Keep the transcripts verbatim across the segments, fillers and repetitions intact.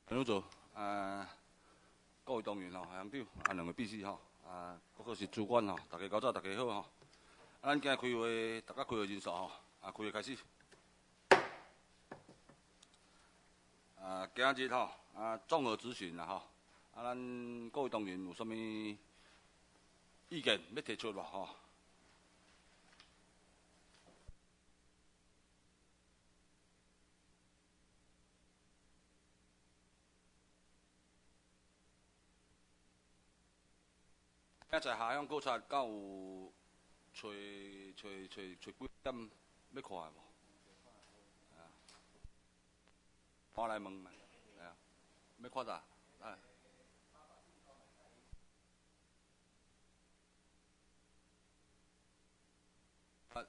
老做啊，各位党员吼，乡长啊，两位秘书吼，啊，各个是主管吼，大家搞早，大家好吼。咱今日开会，大家开会人数吼，啊，开会开始。啊，今日吼，啊，综合咨询啦吼，啊，咱各位党员有啥物意见要提出无吼？今在下乡考察，敢有找找找找几点要看的无？啊，我来问嘛，系啊，要看啥？哎。啊，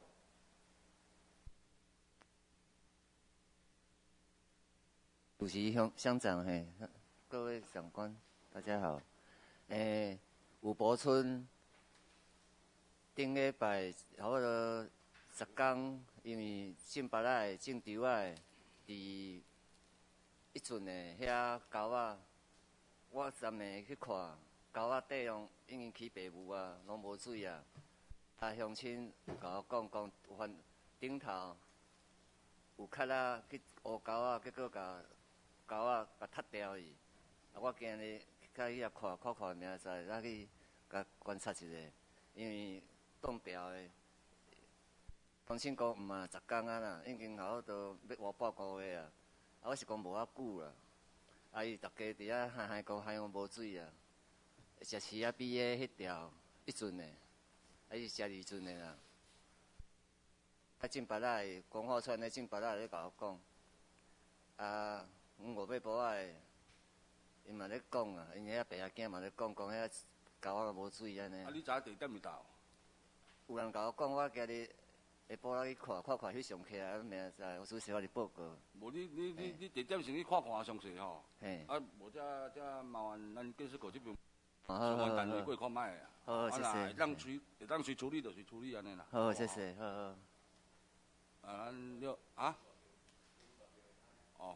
主席乡乡长嘿，各位长官，大家好。诶、武博村顶礼拜差不多十天，因为种别仔、种稻仔，伫一阵的遐沟仔，我昨暝去看，沟仔底用已经起白雾啊，拢无水啊。啊，乡亲甲我讲讲，有番顶头有壳仔去乌沟仔，结果甲沟仔甲踢掉去。啊，我今日甲伊遐看看看，明仔载去甲观察一下，因为冻掉的。乡亲讲毋嘛十天啊啦，已经差不多要活半个月啊。啊，我是讲无遐久啦。啊，伊逐家伫遐海海讲海洋无水啊，食饲仔比的迄条一阵的，啊，伊食二阵的啦。啊，种别仔光化村的种别仔咧甲我讲，啊，阮五尾埔仔，因嘛咧讲啊，因遐爸仔囝嘛咧讲讲遐沟仔无水安尼。 啊，你知影地点伫倒？ 有人甲我讲，我今日下晡仔去看看看翕相起来，明仔载我随时我就报告。 无你你你你地点先去看看详细吼。 嘿。 啊，无则则麻烦咱建设局这边好相关好单位过看卖啊。 好，谢谢。 啊，会当随会当随处理就随处理安尼啦。 好，谢谢，好好。 啊，咱了啊？哦。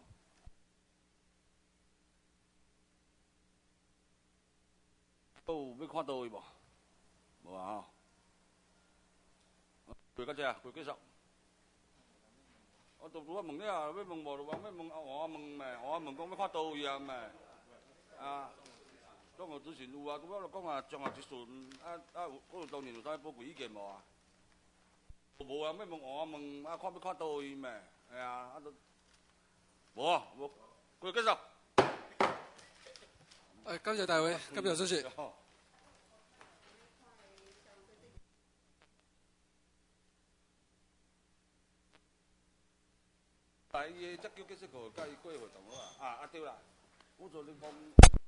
有要看倒位无？无啊吼。过到这，过继续。我都拄仔问你啊，要问无就问，要问换我问咩？换我问讲要看倒位啊咩？啊，综合咨询有啊，拄仔就讲啊，综合一顺啊啊，有各有当年有啥宝贵意见无啊？无啊，要问换我问啊，看要看倒位咩？系啊，啊都无啊，无，过继续。 誒，感謝大會，今日主席。 但伊个則叫建設局甲伊過活動啊，啊啊對啦，我做你講。